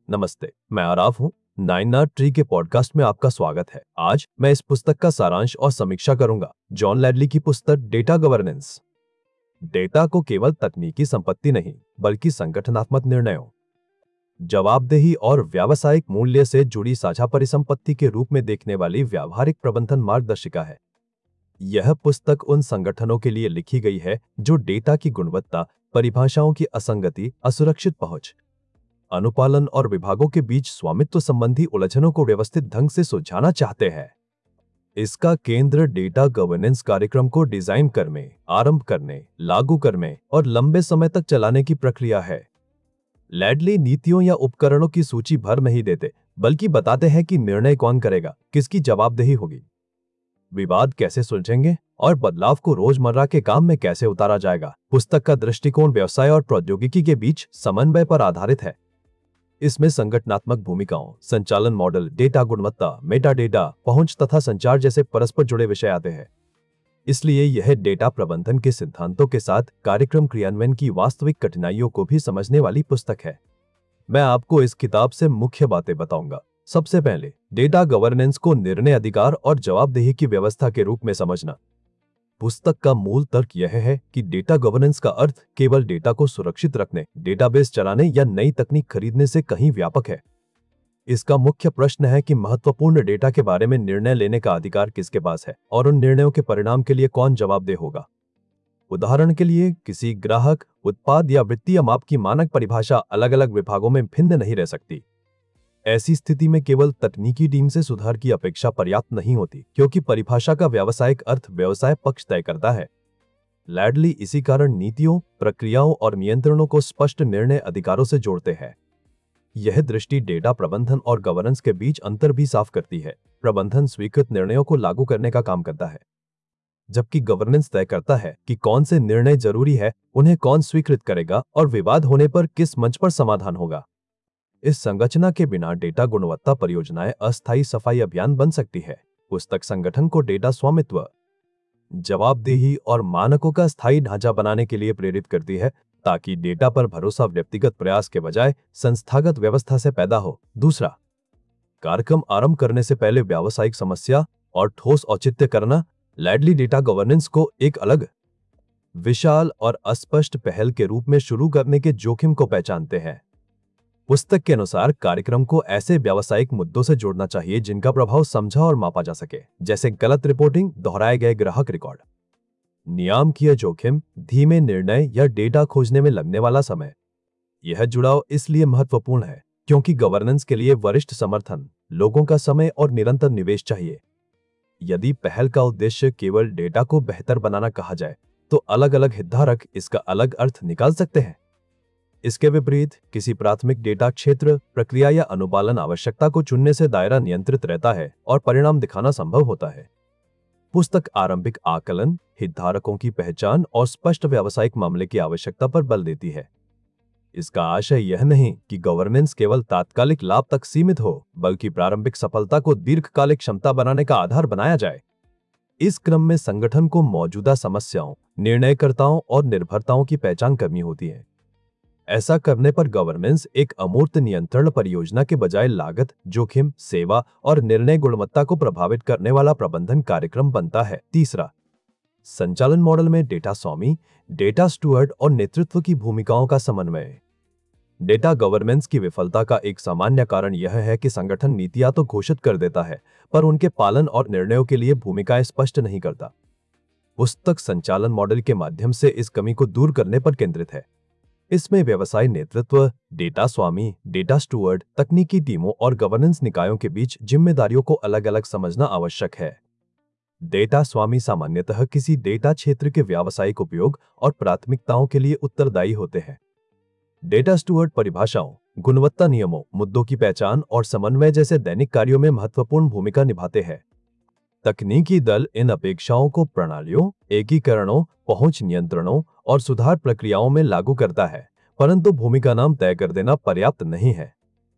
नमस्ते, मैं आराफ हूँ। नाइन आर्ट ट्री के पॉडकास्ट में आपका स्वागत है। आज मैं इस पुस्तक का सारांश और समीक्षा करूंगा। जॉन लैडली की पुस्तक डेटा गवर्नेंस। डेटा को केवल तकनीकी संपत्ति नहीं, बल्कि संगठनात्मक निर्णयों, जवाबदेही और व्यावसायिक मूल्य से जुड़ी साझा परिसंपत्ति के रूप में देखने वाली व्यावहारिक प्रबंधन मार्गदर्शिका है। यह पुस्तक उन संगठनों के लिए लिखी गई है जो डेटा की गुणवत्ता, परिभाषाओं की असंगति, असुरक्षित पहुंच, अनुपालन और विभागों के बीच स्वामित्व संबंधी उलझनों को व्यवस्थित ढंग से सुलझाना चाहते हैं। इसका केंद्र डेटा गवर्नेंस कार्यक्रम को डिजाइन करने, आरंभ करने, लागू करने और लंबे समय तक चलाने की प्रक्रिया है। लैडली नीतियों या उपकरणों की सूची भर नहीं देते, बल्कि बताते हैं कि निर्णय कौन करेगा, किसकी जवाबदेही होगी, विवाद कैसे सुलझेंगे और बदलाव को रोजमर्रा के काम में कैसे उतारा जाएगा। पुस्तक का दृष्टिकोण व्यवसाय और प्रौद्योगिकी के बीच समन्वय पर आधारित है। इसमें संगठनात्मक भूमिकाओं, संचालन मॉडल, डेटा गुणवत्ता, मेटा डेटा, पहुंच तथा संचार जैसे परस्पर जुड़े विषय आते हैं। इसलिए यह डेटा प्रबंधन के सिद्धांतों के साथ कार्यक्रम क्रियान्वयन की वास्तविक कठिनाइयों को भी समझने वाली पुस्तक है। मैं आपको इस किताब से मुख्य बातें बताऊंगा। सबसे पहले, डेटा गवर्नेंस को निर्णय अधिकार और जवाबदेही की व्यवस्था के रूप में समझना। पुस्तक का मूल तर्क यह है कि डेटा गवर्नेंस का अर्थ केवल डेटा को सुरक्षित रखने, डेटाबेस चलाने या नई तकनीक खरीदने से कहीं व्यापक है। इसका मुख्य प्रश्न है कि महत्वपूर्ण डेटा के बारे में निर्णय लेने का अधिकार किसके पास है और उन निर्णयों के परिणाम के लिए कौन जवाबदेह होगा। उदाहरण के लिए, किसी ग्राहक, उत्पाद या वित्तीय माप की मानक परिभाषा अलग अलग विभागों में भिन्न नहीं रह सकती। ऐसी स्थिति में केवल तकनीकी टीम से सुधार की अपेक्षा पर्याप्त नहीं होती, क्योंकि परिभाषा का व्यावसायिक अर्थ व्यवसाय पक्ष तय करता है। लैडली इसी कारण नीतियों, प्रक्रियाओं और नियंत्रणों को स्पष्ट निर्णय अधिकारों से जोड़ते हैं। यह दृष्टि डेटा प्रबंधन और गवर्नेंस के बीच अंतर भी साफ करती है। प्रबंधन स्वीकृत निर्णयों को लागू करने का काम करता है, जबकि गवर्नेंस तय करता है कि कौन से निर्णय जरूरी है, उन्हें कौन स्वीकृत करेगा और विवाद होने पर किस मंच पर समाधान होगा। इस संरचना के बिना डेटा गुणवत्ता परियोजनाएं अस्थायी सफाई अभियान बन सकती है। पुस्तक संगठन को डेटा स्वामित्व, जवाबदेही और मानकों का स्थायी ढांचा बनाने के लिए प्रेरित करती है, ताकि डेटा पर भरोसा व्यक्तिगत प्रयास के बजाय संस्थागत व्यवस्था से पैदा हो। दूसरा, कार्यक्रम आरंभ करने से पहले व्यावसायिक समस्या और ठोस औचित्य करना। लैडली डेटा गवर्नेंस को एक अलग, विशाल और अस्पष्ट पहल के रूप में शुरू करने के जोखिम को पहचानते हैं। पुस्तक के अनुसार कार्यक्रम को ऐसे व्यावसायिक मुद्दों से जोड़ना चाहिए जिनका प्रभाव समझा और मापा जा सके, जैसे गलत रिपोर्टिंग, दोहराए गए ग्राहक रिकॉर्ड, नियामकीय जोखिम, धीमे निर्णय या डेटा खोजने में लगने वाला समय। यह जुड़ाव इसलिए महत्वपूर्ण है क्योंकि गवर्नेंस के लिए वरिष्ठ समर्थन, लोगों का समय और निरंतर निवेश चाहिए। यदि पहल का उद्देश्य केवल डेटा को बेहतर बनाना कहा जाए, तो अलग अलग हितधारक इसका अलग अर्थ निकाल सकते हैं। इसके विपरीत, किसी प्राथमिक डेटा क्षेत्र, प्रक्रिया या अनुपालन आवश्यकता को चुनने से दायरा नियंत्रित रहता है और परिणाम दिखाना संभव होता है। पुस्तक आरंभिक आकलन, हितधारकों की पहचान और स्पष्ट व्यावसायिक मामले की आवश्यकता पर बल देती है। इसका आशय यह नहीं कि गवर्नेंस केवल तात्कालिक लाभ तक सीमित हो, बल्कि प्रारंभिक सफलता को दीर्घकालिक क्षमता बनाने का आधार बनाया जाए। इस क्रम में संगठन को मौजूदा समस्याओं, निर्णयकर्ताओं और निर्भरताओं की पहचान करनी होती है। ऐसा करने पर गवर्नेंस एक अमूर्त नियंत्रण परियोजना के बजाय लागत, जोखिम, सेवा और निर्णय गुणवत्ता को प्रभावित करने वाला प्रबंधन कार्यक्रम बनता है। तीसरा, संचालन मॉडल में डेटा स्वामी, डेटा स्टुअर्ड और नेतृत्व की भूमिकाओं का समन्वय। डेटा गवर्नेंस की विफलता का एक सामान्य कारण यह है कि संगठन नीतियां तो घोषित कर देता है, पर उनके पालन और निर्णयों के लिए भूमिकाएं स्पष्ट नहीं करता। पुस्तक संचालन मॉडल के माध्यम से इस कमी को दूर करने पर केंद्रित है। इसमें व्यवसाय नेतृत्व, डेटा स्वामी, डेटा स्टुअर्ड, तकनीकी टीमों और गवर्नेंस निकायों के बीच जिम्मेदारियों को अलग अलग समझना आवश्यक है। डेटा स्वामी सामान्यतः किसी डेटा क्षेत्र के व्यावसायिक उपयोग और प्राथमिकताओं के लिए उत्तरदायी होते हैं। डेटा स्टुअर्ड परिभाषाओं, गुणवत्ता नियमों, मुद्दों की पहचान और समन्वय जैसे दैनिक कार्यों में महत्वपूर्ण भूमिका निभाते हैं। तकनीकी दल इन अपेक्षाओं को प्रणालियों, एकीकरणों, पहुंच नियंत्रणों और सुधार प्रक्रियाओं में लागू करता है, परंतु भूमिका नाम तय कर देना पर्याप्त नहीं है।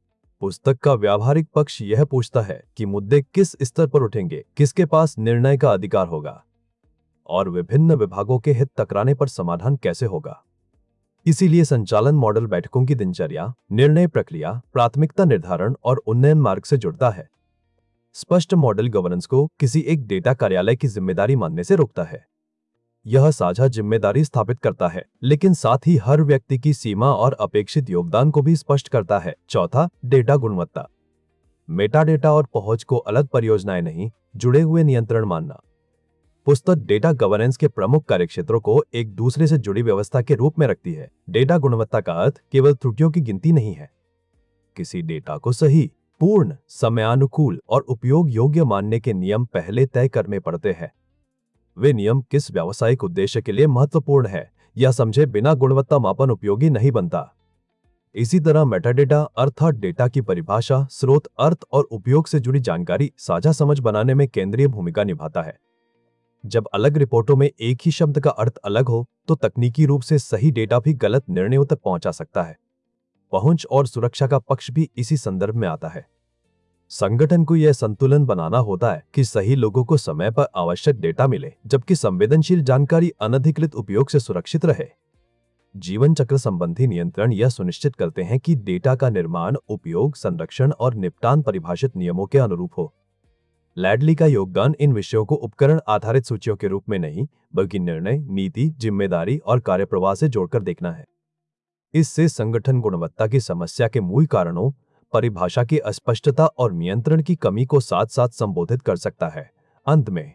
पुस्तक का व्यावहारिक पक्ष यह पूछता है कि मुद्दे किस स्तर पर उठेंगे, किसके पास निर्णय का अधिकार होगा और विभिन्न विभागों के हित टकराने पर समाधान कैसे होगा। इसीलिए संचालन मॉडल बैठकों की दिनचर्या, निर्णय प्रक्रिया, प्राथमिकता निर्धारण और उन्नयन मार्ग से जुड़ता है। स्पष्ट मॉडल गवर्नेंस को किसी एक डेटा कार्यालय की जिम्मेदारी मानने से रोकता है। यह साझा जिम्मेदारी स्थापित करता है, लेकिन साथ ही हर व्यक्ति की सीमा और अपेक्षित योगदान को भी स्पष्ट करता है। चौथा, डेटा गुणवत्ता। मेटा डेटा और पहुंच को अलग परियोजनाएं नहीं, जुड़े हुए नियंत्रण मानना। पुस्तक डेटा गवर्नेंस के प्रमुख कार्यक्षेत्रों को एक दूसरे से जुड़ी व्यवस्था के रूप में रखती है। डेटा गुणवत्ता का अर्थ केवल त्रुटियों की गिनती नहीं है। किसी डेटा को सही, पूर्ण, समयानुकूल और उपयोग योग्य मानने के नियम पहले तय करने पड़ते हैं। वे नियम किस व्यावसायिक उद्देश्य के लिए महत्वपूर्ण है, यह समझे बिना गुणवत्ता मापन उपयोगी नहीं बनता। इसी तरह मेटाडेटा अर्थात डेटा की परिभाषा, स्रोत, अर्थ और उपयोग से जुड़ी जानकारी साझा समझ बनाने में केंद्रीय भूमिका निभाता है। जब अलग रिपोर्टों में एक ही शब्द का अर्थ अलग हो, तो तकनीकी रूप से सही डेटा भी गलत निर्णयों तक पहुंचा सकता है। पहुंच और सुरक्षा का पक्ष भी इसी संदर्भ में आता है। संगठन को यह संतुलन बनाना होता है कि सही लोगों को समय पर आवश्यक डेटा मिले, जबकि संवेदनशील जानकारी अनधिकृत उपयोग से सुरक्षित रहे। जीवन चक्र संबंधी नियंत्रण यह सुनिश्चित करते हैं कि डेटा का निर्माण, उपयोग, संरक्षण और निपटान परिभाषित नियमों के अनुरूप हो। लैडली का योगदान इन विषयों को उपकरण आधारित सूचियों के रूप में नहीं, बल्कि निर्णय, नीति, जिम्मेदारी और कार्यप्रवाह से जोड़कर देखना है। इससे संगठन गुणवत्ता की समस्या के मूल कारणों, परिभाषा की अस्पष्टता और नियंत्रण की कमी को साथ साथ संबोधित कर सकता है। अंत में,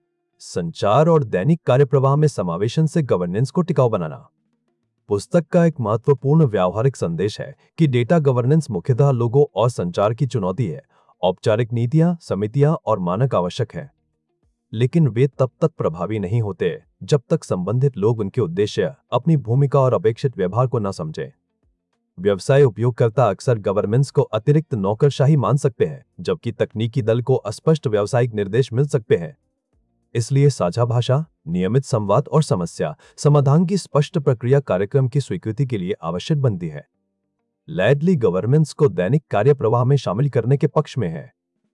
संचार और दैनिक कार्यप्रवाह में समावेशन से गवर्नेंस को टिकाऊ बनाना। पुस्तक का एक महत्वपूर्ण व्यावहारिक संदेश है कि डेटा गवर्नेंस मुख्यतः लोगों और संचार की चुनौती है। औपचारिक नीतियां, समितियां और मानक आवश्यक हैं, लेकिन वे तब तक प्रभावी नहीं होते जब तक संबंधित लोग उनके उद्देश्य, अपनी भूमिका और अपेक्षित व्यवहार को न समझें। व्यवसाय उपयोगकर्ता अक्सर गवर्नेंस को अतिरिक्त नौकरशाही मान सकते हैं, जबकि तकनीकी दल को अस्पष्ट व्यावसायिक निर्देश मिल सकते हैं। इसलिए साझा भाषा, नियमित संवाद और समस्या समाधान की स्पष्ट प्रक्रिया कार्यक्रम की स्वीकृति के लिए आवश्यक बनती है। लैडली गवर्नेंस को दैनिक कार्यप्रवाह में शामिल करने के पक्ष में है,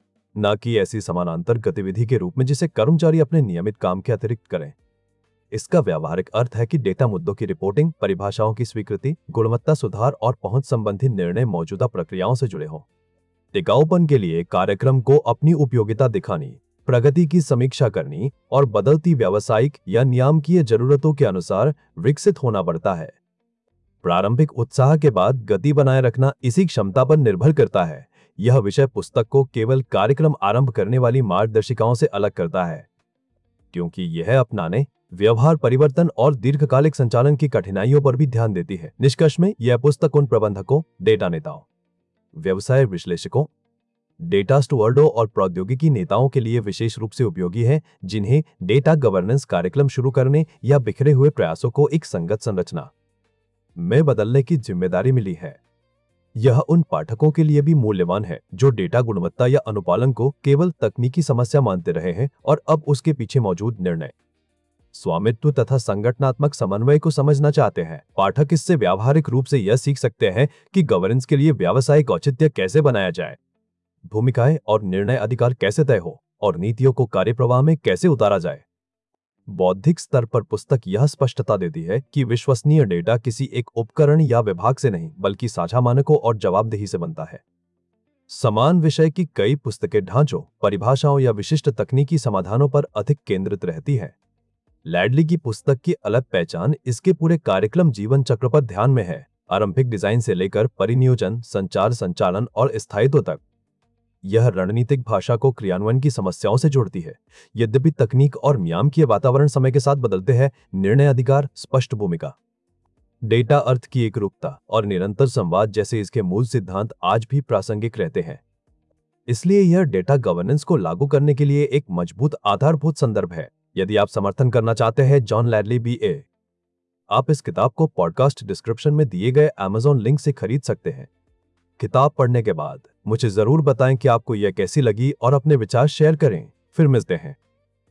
न कि ऐसी समानांतर गतिविधि के रूप में जिसे कर्मचारी अपने नियमित काम के अतिरिक्त करें। इसका व्यावहारिक अर्थ है कि डेटा मुद्दों की रिपोर्टिंग, परिभाषाओं की स्वीकृति, गुणवत्ता सुधार और पहुंच संबंधी निर्णय मौजूदा प्रक्रियाओं से जुड़े हों। टिकाऊपन के लिए कार्यक्रम को अपनी उपयोगिता दिखानी, प्रगति की समीक्षा करनी और बदलती व्यावसायिक या नियामकीय जरूरतों के अनुसार विकसित होना पड़ता है। प्रारंभिक उत्साह के बाद गति बनाए रखना इसी क्षमता पर निर्भर करता है। यह विषय पुस्तक को केवल कार्यक्रम आरंभ करने वाली मार्गदर्शिकाओं से अलग करता है, क्योंकि यह अपनाने, व्यवहार परिवर्तन और दीर्घकालिक संचालन की कठिनाइयों पर भी ध्यान देती है। निष्कर्ष में, यह पुस्तक उन प्रबंधकों, डेटा नेताओं, व्यवसाय विश्लेषकों, डेटा स्टुअर्डों और प्रौद्योगिकी नेताओं के लिए विशेष रूप से उपयोगी है, जिन्हें डेटा गवर्नेंस कार्यक्रम शुरू करने या बिखरे हुए प्रयासों को एक संगत संरचना में बदलने की जिम्मेदारी मिली है। यह उन पाठकों के लिए भी मूल्यवान है जो डेटा गुणवत्ता या अनुपालन को केवल तकनीकी समस्या मानते रहे हैं और अब उसके पीछे मौजूद निर्णय, स्वामित्व तथा संगठनात्मक समन्वय को समझना चाहते हैं। पाठक इससे व्यावहारिक रूप से यह सीख सकते हैं कि गवर्नेंस के लिए व्यावसायिक औचित्य कैसे बनाया जाए, भूमिकाएं और निर्णय अधिकार कैसे तय हो और नीतियों को कार्यप्रवाह में कैसे उतारा जाए। बौद्धिक स्तर पर पुस्तक यह स्पष्टता देती है कि विश्वसनीय डेटा किसी एक उपकरण या विभाग से नहीं, बल्कि साझा मानकों और जवाबदेही से बनता है। समान विषय की कई पुस्तकें ढांचों, परिभाषाओं या विशिष्ट तकनीकी समाधानों पर अधिक केंद्रित रहती हैं। लैडली की पुस्तक की अलग पहचान इसके पूरे कार्यक्रम जीवन चक्र पर ध्यान में है, आरंभिक डिजाइन से लेकर परिनियोजन, संचार, संचालन और स्थायित्व तक। यह रणनीतिक भाषा को क्रियान्वयन की समस्याओं से जोड़ती है। यद्यपि तकनीक और नियामकीय वातावरण समय के साथ बदलते हैं, निर्णय अधिकार, स्पष्ट भूमिका, डेटा अर्थ की एकरूपता और निरंतर संवाद जैसे इसके मूल सिद्धांत आज भी प्रासंगिक रहते हैं। इसलिए यह डेटा गवर्नेंस को लागू करने के लिए एक मजबूत आधारभूत संदर्भ है। यदि आप समर्थन करना चाहते हैं जॉन लैडली BA, आप इस किताब को पॉडकास्ट डिस्क्रिप्शन में दिए गए Amazon लिंक से खरीद सकते हैं। किताब पढ़ने के बाद मुझे जरूर बताएं कि आपको यह कैसी लगी और अपने विचार शेयर करें। फिर मिलते हैं।